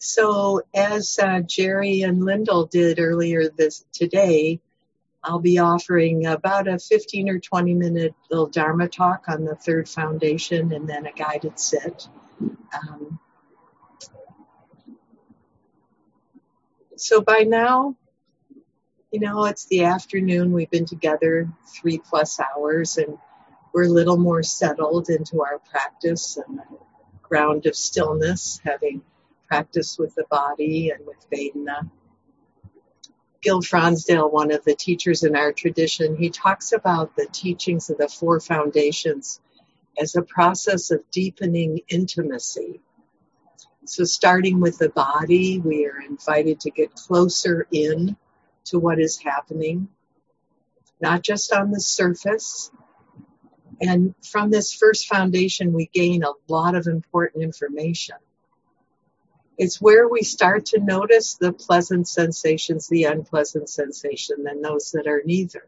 So as Jerry and Lyndall did earlier today, I'll be offering about a 15 or 20 minute little Dharma talk on the third foundation and then a guided sit. So by now, it's the afternoon. We've been together 3+ hours and we're a little more settled into our practice and the ground of stillness, having practiced with the body and with Vedana. Gil Fronsdale, one of the teachers in our tradition, he talks about the teachings of the four foundations as a process of deepening intimacy. So starting with the body, we are invited to get closer in to what is happening, not just on the surface. And from this first foundation, we gain a lot of important information. It's where we start to notice the pleasant sensations, the unpleasant sensation, and those that are neither.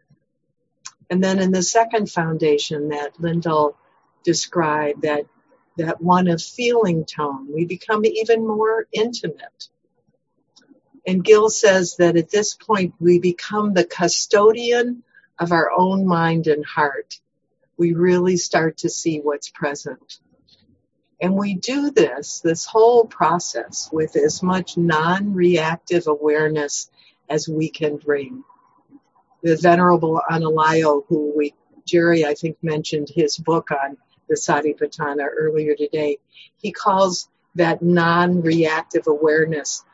And then in the second foundation that Lyndall described, that one of feeling tone, we become even more intimate. And Gil says that at this point, we become the custodian of our own mind and heart. We really start to see what's present. And we do this whole process with as much non-reactive awareness as we can bring. The Venerable Analayo, Jerry, I think, mentioned his book on the Satipatthana earlier today, he calls that non-reactive awareness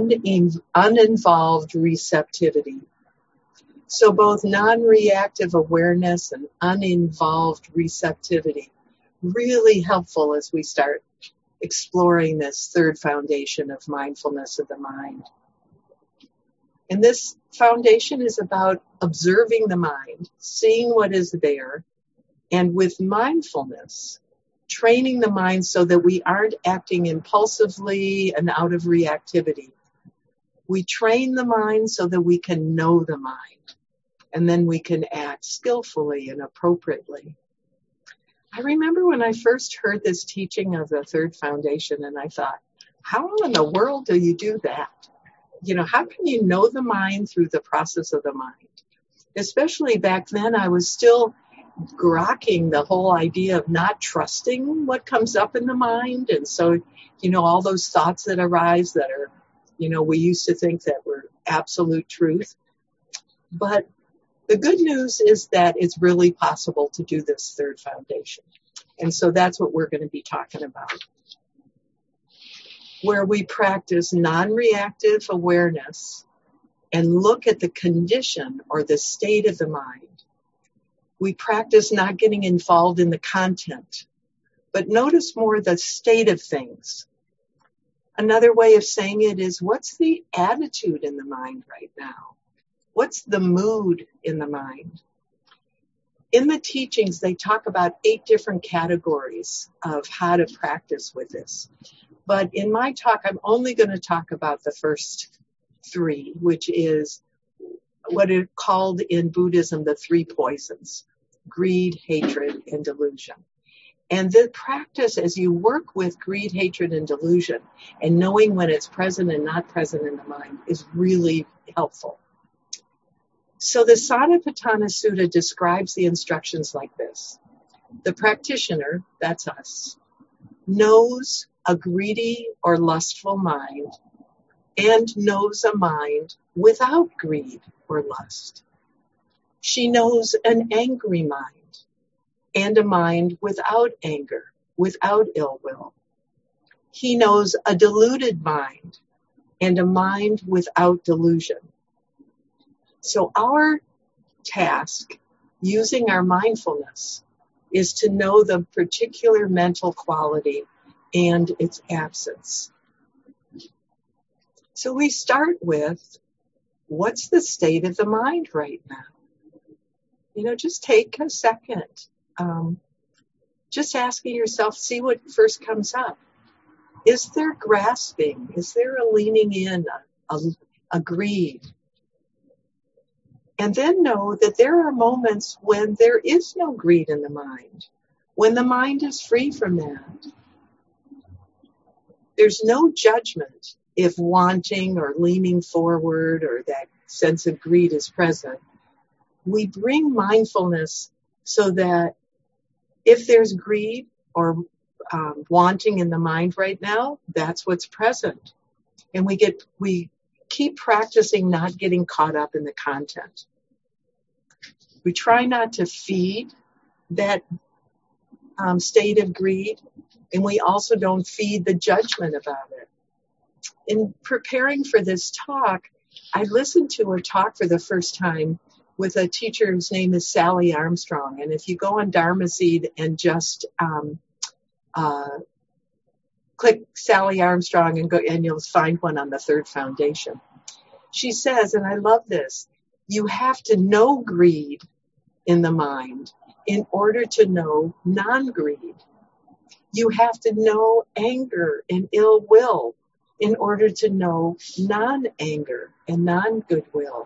uninvolved receptivity. So both non-reactive awareness and uninvolved receptivity, really helpful as we start exploring this third foundation of mindfulness of the mind. And this foundation is about observing the mind, seeing what is there, and with mindfulness, training the mind so that we aren't acting impulsively and out of reactivity. We train the mind so that we can know the mind, and then we can act skillfully and appropriately. I remember when I first heard this teaching of the third foundation, and I thought, how in the world do you do that? How can you know the mind through the process of the mind? Especially back then, I was still grokking the whole idea of not trusting what comes up in the mind. And so, all those thoughts that arise that are, we used to think that were absolute truth. But the good news is that it's really possible to do this third foundation. And so that's what we're going to be talking about, where we practice non-reactive awareness and look at the condition or the state of the mind. We practice not getting involved in the content, but notice more the state of things. Another way of saying it is, what's the attitude in the mind right now? What's the mood in the mind? In the teachings, they talk about 8 different categories of how to practice with this. But in my talk, I'm only going to talk about the first 3, which is what is called in Buddhism the 3 poisons: greed, hatred, and delusion. And the practice, as you work with greed, hatred, and delusion, and knowing when it's present and not present in the mind, is really helpful. So the Satipatthana Sutta describes the instructions like this. The practitioner, that's us, knows a greedy or lustful mind and knows a mind without greed or lust. She knows an angry mind and a mind without anger, without ill will. He knows a deluded mind and a mind without delusion. So our task, using our mindfulness, is to know the particular mental quality and its absence. So we start with, what's the state of the mind right now? Just take a second. Just asking yourself, see what first comes up. Is there grasping? Is there a leaning in, a greed? And then know that there are moments when there is no greed in the mind, when the mind is free from that. There's no judgment if wanting or leaning forward or that sense of greed is present. We bring mindfulness so that if there's greed or wanting in the mind right now, that's what's present. And we keep practicing not getting caught up in the content. We try not to feed that state of greed, and we also don't feed the judgment about it. In preparing for this talk, I listened to a talk for the first time with a teacher whose name is Sally Armstrong. And if you go on Dharma Seed and just click Sally Armstrong and you'll find one on the Third Foundation. She says, and I love this, you have to know greed in the mind in order to know non-greed. You have to know anger and ill will in order to know non-anger and non-goodwill.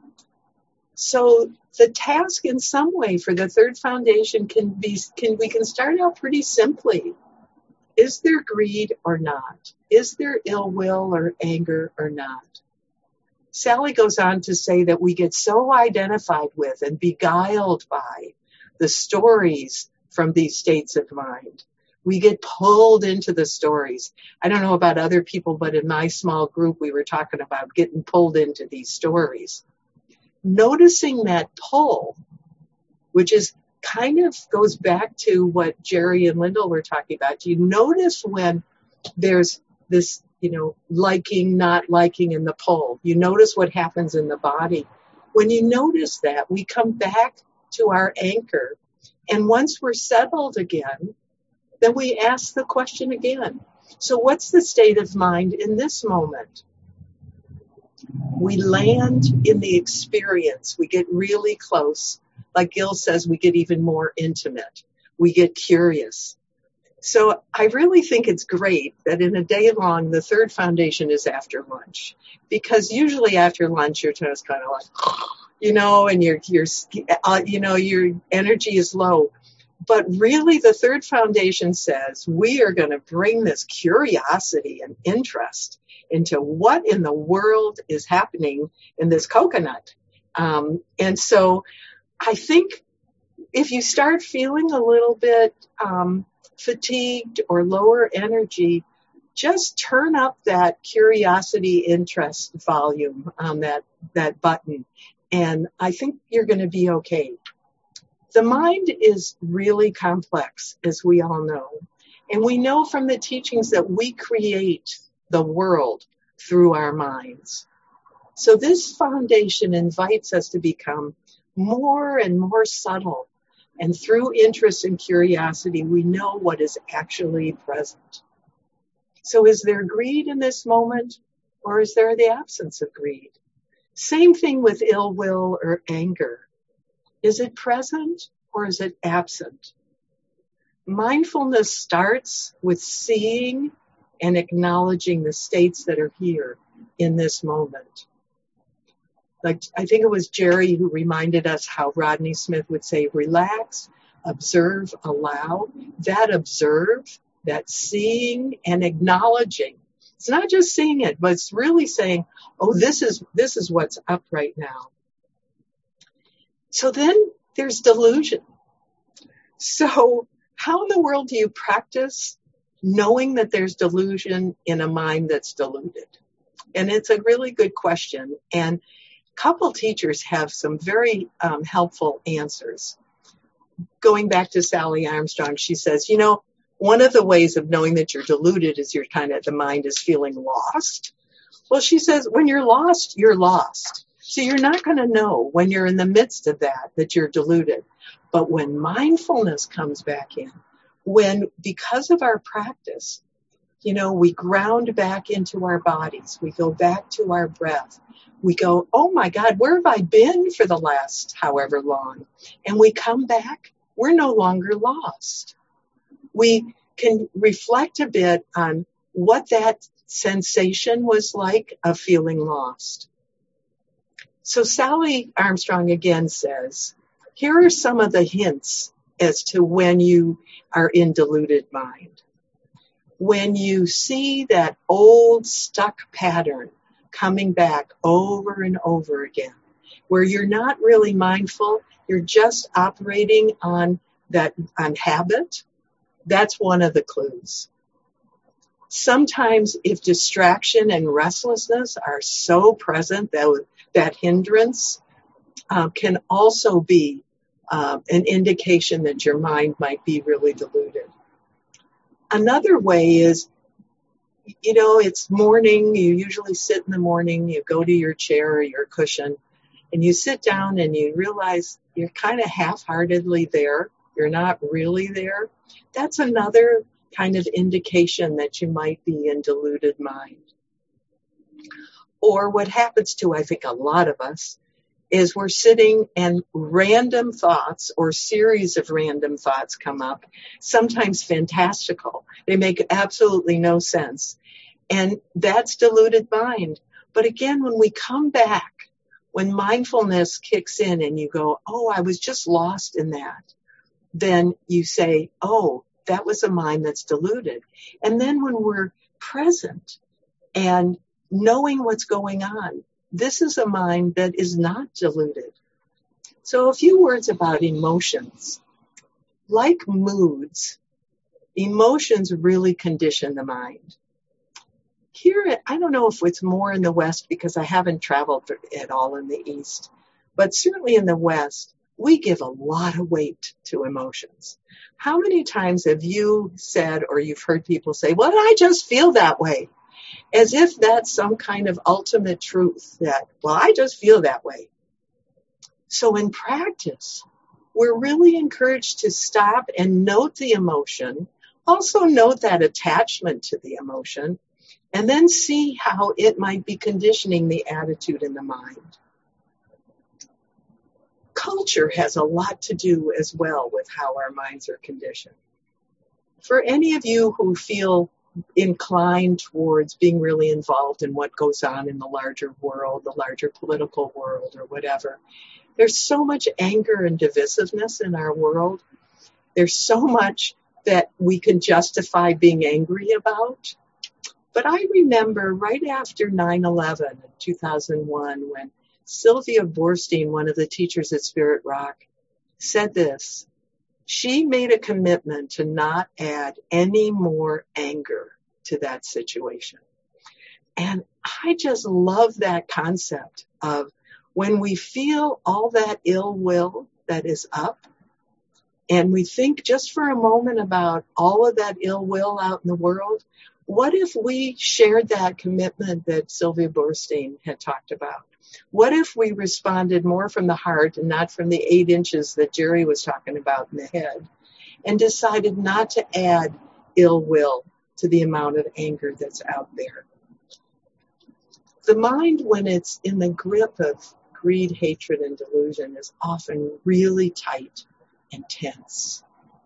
So the task in some way for the Third Foundation we can start out pretty simply. Is there greed or not? Is there ill will or anger or not? Sally goes on to say that we get so identified with and beguiled by the stories from these states of mind. We get pulled into the stories. I don't know about other people, but in my small group, we were talking about getting pulled into these stories. Noticing that pull, which is kind of goes back to what Jerry and Lyndall were talking about. Do you notice when there's this, liking, not liking in the pull? You notice what happens in the body. When you notice that, we come back to our anchor. And once we're settled again, then we ask the question again. So what's the state of mind in this moment? We land in the experience. We get really close. Like Gil says, we get even more intimate. We get curious. So I really think it's great that in a day long, the Third Foundation is after lunch. Because usually after lunch, you're just kind of like, and your energy is low. But really, the Third Foundation says we are going to bring this curiosity and interest into what in the world is happening in this coconut. And so I think if you start feeling a little bit fatigued or lower energy, just turn up that curiosity interest volume on that button. And I think you're going to be okay. The mind is really complex, as we all know. And we know from the teachings that we create the world through our minds. So this foundation invites us to become more and more subtle. And through interest and curiosity, we know what is actually present. So is there greed in this moment, or is there the absence of greed? Same thing with ill will or anger. Is it present or is it absent? Mindfulness starts with seeing and acknowledging the states that are here in this moment. Like, I think it was Jerry who reminded us how Rodney Smith would say, relax, observe, allow. That observe, that seeing and acknowledging. It's not just seeing it, but it's really saying, oh, this is what's up right now. So then there's delusion. So how in the world do you practice knowing that there's delusion in a mind that's deluded? And it's a really good question. And a couple teachers have some very helpful answers. Going back to Sally Armstrong, she says, one of the ways of knowing that you're deluded is the mind is feeling lost. Well, she says, when you're lost, you're lost. So you're not going to know when you're in the midst of that you're deluded. But when mindfulness comes back in, because of our practice, we ground back into our bodies. We go back to our breath. We go, oh my God, where have I been for the last however long? And we come back, we're no longer lost. We can reflect a bit on what that sensation was like of feeling lost. So Sally Armstrong again says, here are some of the hints as to when you are in deluded mind. When you see that old stuck pattern coming back over and over again, where you're not really mindful, you're just operating on habit, that's one of the clues. Sometimes if distraction and restlessness are so present, that hindrance can also be an indication that your mind might be really deluded. Another way is, it's morning, you usually sit in the morning, you go to your chair or your cushion, and you sit down and you realize you're kind of half-heartedly there, you're not really there. That's another kind of indication that you might be in deluded mind. Or what happens to, I think, a lot of us, is we're sitting and random thoughts or series of random thoughts come up, sometimes fantastical. They make absolutely no sense. And that's deluded mind. But again, when we come back, when mindfulness kicks in and you go, oh, I was just lost in that, then you say, oh, that was a mind that's deluded. And then when we're present and knowing what's going on, this is a mind that is not deluded. So a few words about emotions. Like moods, emotions really condition the mind. Here, I don't know if it's more in the West because I haven't traveled at all in the East, but certainly in the West, we give a lot of weight to emotions. How many times have you said, or you've heard people say, well, I just feel that way? As if that's some kind of ultimate truth that, well, I just feel that way. So in practice, we're really encouraged to stop and note the emotion, also note that attachment to the emotion, and then see how it might be conditioning the attitude in the mind. Culture has a lot to do as well with how our minds are conditioned. For any of you who feel inclined towards being really involved in what goes on in the larger world, the larger political world or whatever, there's so much anger and divisiveness in our world. There's so much that we can justify being angry about. But I remember right after 9/11 in 2001, when Sylvia Boorstein, one of the teachers at Spirit Rock, said this. She made a commitment to not add any more anger to that situation. And I just love that concept of when we feel all that ill will that is up, and we think just for a moment about all of that ill will out in the world, what if we shared that commitment that Sylvia Boorstein had talked about? What if we responded more from the heart and not from the 8 inches that Jerry was talking about in the head, and decided not to add ill will to the amount of anger that's out there? The mind, when it's in the grip of greed, hatred, and delusion, is often really tight and tense.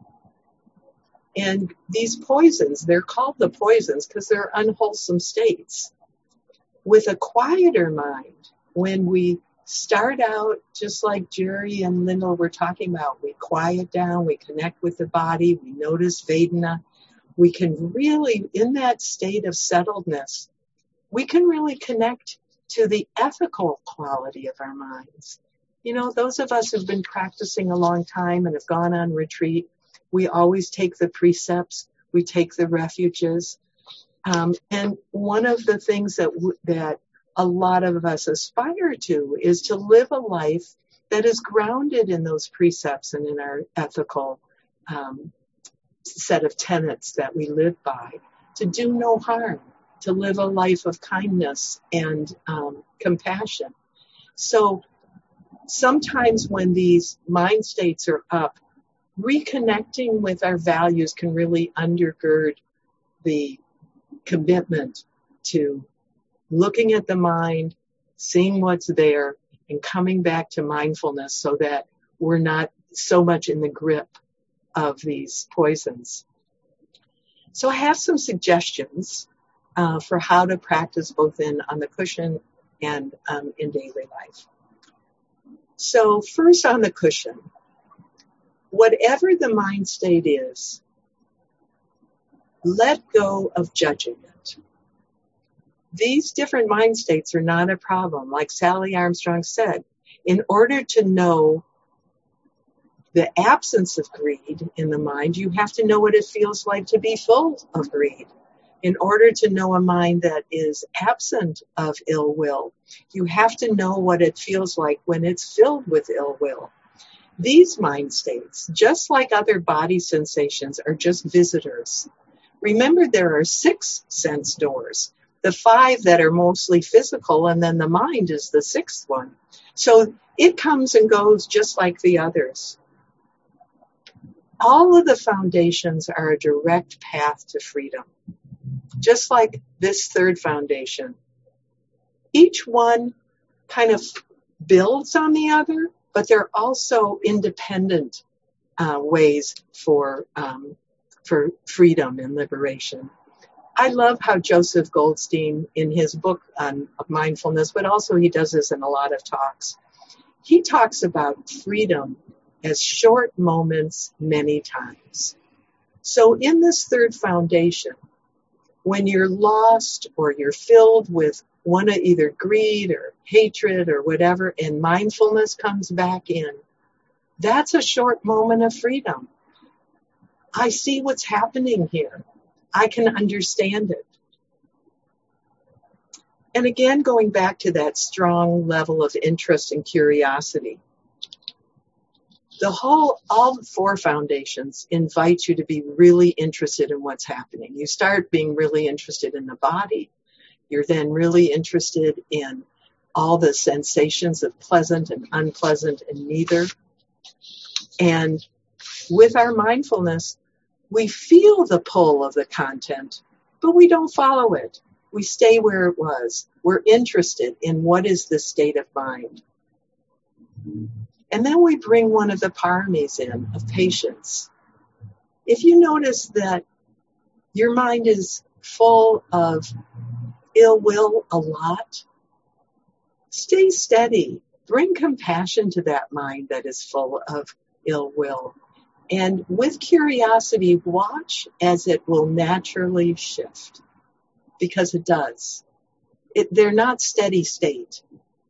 And these poisons, they're called the poisons because they're unwholesome states. With a quieter mind, when we start out just like Jerry and Linda were talking about, we quiet down, we connect with the body, we notice Vedana, we can really, in that state of settledness, we can really connect to the ethical quality of our minds. Those of us who've been practicing a long time and have gone on retreat, we always take the precepts, we take the refuges. And one of the things that a lot of us aspire to is to live a life that is grounded in those precepts and in our ethical set of tenets that we live by, to do no harm, to live a life of kindness and compassion. So sometimes when these mind states are up, reconnecting with our values can really undergird the commitment to looking at the mind, seeing what's there, and coming back to mindfulness so that we're not so much in the grip of these poisons. So I have some suggestions for how to practice both on the cushion and in daily life. So first, on the cushion, whatever the mind state is, Let go of judging it. These different mind states are not a problem. Like Sally Armstrong said, in order to know the absence of greed in the mind, you have to know what it feels like to be full of greed. In order to know a mind that is absent of ill will, you have to know what it feels like when it's filled with ill will. These mind states, just like other body sensations, are just visitors. Remember, there are 6 sense doors, the 5 that are mostly physical, and then the mind is the 6th one. So it comes and goes just like the others. All of the foundations are a direct path to freedom, just like this 3rd foundation. Each one kind of builds on the other, but they're also independent ways for freedom and liberation. I love how Joseph Goldstein, in his book on mindfulness, but also he does this in a lot of talks, he talks about freedom as short moments many times. So in this 3rd foundation, when you're lost or you're filled with one of either greed or hatred or whatever, and mindfulness comes back in, that's a short moment of freedom. I see what's happening here. I can understand it. And again, going back to that strong level of interest and curiosity, all 4 foundations invite you to be really interested in what's happening. You start being really interested in the body. You're then really interested in all the sensations of pleasant and unpleasant and neither. And with our mindfulness, we feel the pull of the content, but we don't follow it. We stay where it was. We're interested in what is the state of mind. And then we bring one of the paramis in of patience. If you notice that your mind is full of ill will a lot, stay steady. Bring compassion to that mind that is full of ill will. And with curiosity, watch as it will naturally shift, because it does. They're not steady state.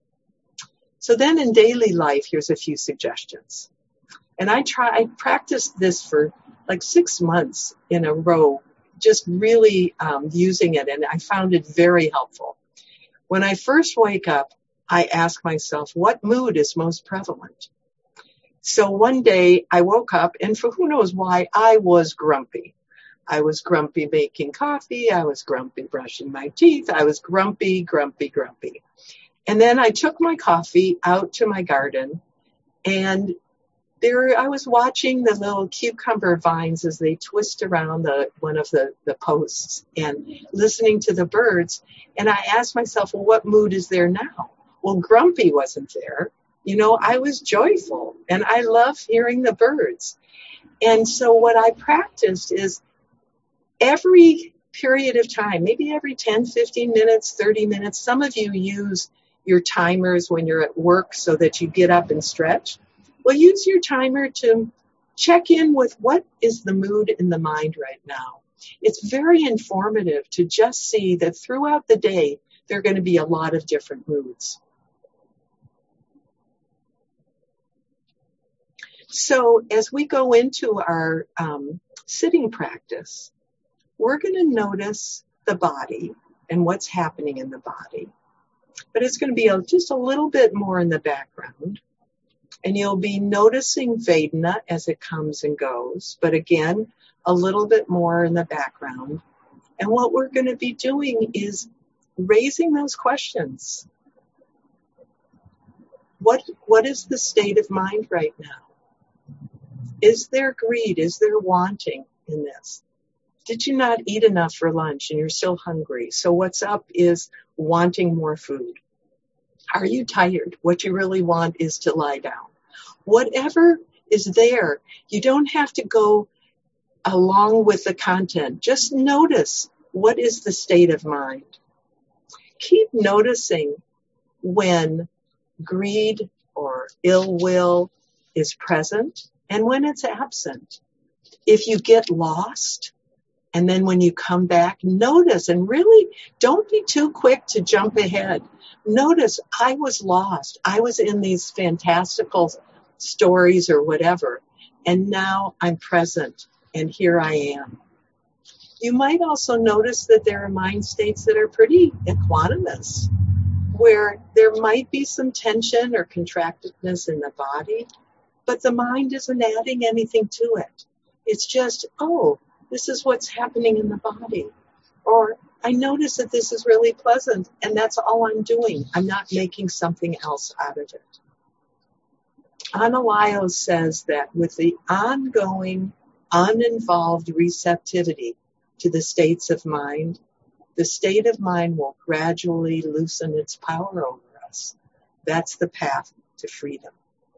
So then in daily life, here's a few suggestions. And I practiced this for like 6 months in a row, just really using it, and I found it very helpful. When I first wake up, I ask myself, what mood is most prevalent? So one day I woke up, and for who knows why, I was grumpy. I was grumpy making coffee. I was grumpy brushing my teeth. I was grumpy. And then I took my coffee out to my garden, and there I was watching the little cucumber vines as they twist around one of the posts and listening to the birds. And I asked myself, well, what mood is there now? Well, grumpy wasn't there. I was joyful, and I love hearing the birds. And so what I practiced is every period of time, maybe every 10, 15 minutes, 30 minutes, some of you use your timers when you're at work so that you get up and stretch. Well, use your timer to check in with what is the mood in the mind right now. It's very informative to just see that throughout the day, there are going to be a lot of different moods. So as we go into our sitting practice, we're going to notice the body and what's happening in the body. But it's going to be just a little bit more in the background. And you'll be noticing Vedana as it comes and goes. But again, a little bit more in the background. And what we're going to be doing is raising those questions. What is the state of mind right now? Is there greed? Is there wanting in this? Did you not eat enough for lunch and you're still hungry? So what's up is wanting more food. Are you tired? What you really want is to lie down. Whatever is there, you don't have to go along with the content. Just notice what is the state of mind. Keep noticing when greed or ill will is present and when it's absent. If you get lost, And then when you come back, notice, and really don't be too quick to jump ahead. Notice, I was lost. I was in these fantastical stories or whatever. And now I'm present, and here I am. You might also notice that there are mind states that are pretty equanimous, where there might be some tension or contractedness in the body, but the mind isn't adding anything to it. It's just, oh, this is what's happening in the body. Or I notice that this is really pleasant, and that's all I'm doing. I'm not making something else out of it. Analayo says that with the ongoing, uninvolved receptivity to the states of mind, the state of mind will gradually loosen its power over us. That's the path to freedom.